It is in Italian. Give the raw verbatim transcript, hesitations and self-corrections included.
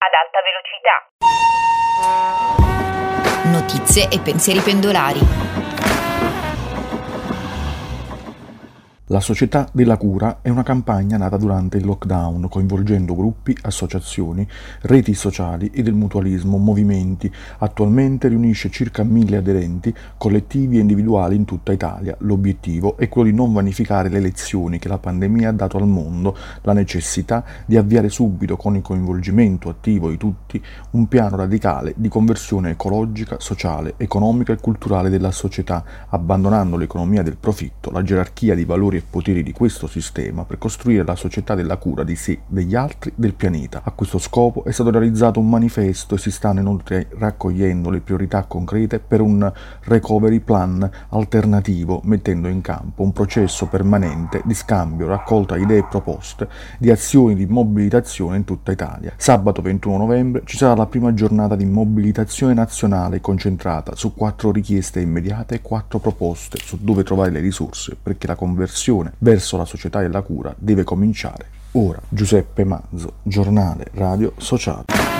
ad alta velocità. Notizie e pensieri pendolari. La Società della Cura è una campagna nata durante il lockdown, coinvolgendo gruppi, associazioni, reti sociali e del mutualismo, movimenti. Attualmente riunisce circa mille aderenti, collettivi e individuali in tutta Italia. L'obiettivo è quello di non vanificare le lezioni che la pandemia ha dato al mondo, la necessità di avviare subito, con il coinvolgimento attivo di tutti, un piano radicale di conversione ecologica, sociale, economica e culturale della società, abbandonando l'economia del profitto, la gerarchia di valori e poteri di questo sistema per costruire la società della cura di sé, degli altri, del pianeta. A questo scopo è stato realizzato un manifesto e si stanno inoltre raccogliendo le priorità concrete per un recovery plan alternativo, mettendo in campo un processo permanente di scambio, raccolta di idee e proposte, di azioni di mobilitazione in tutta Italia. Sabato ventuno novembre ci sarà la prima giornata di mobilitazione nazionale concentrata su quattro richieste immediate e quattro proposte su dove trovare le risorse perché la conversione verso la società della cura deve cominciare ora. Giuseppe Manzo, Giornale Radio Sociale.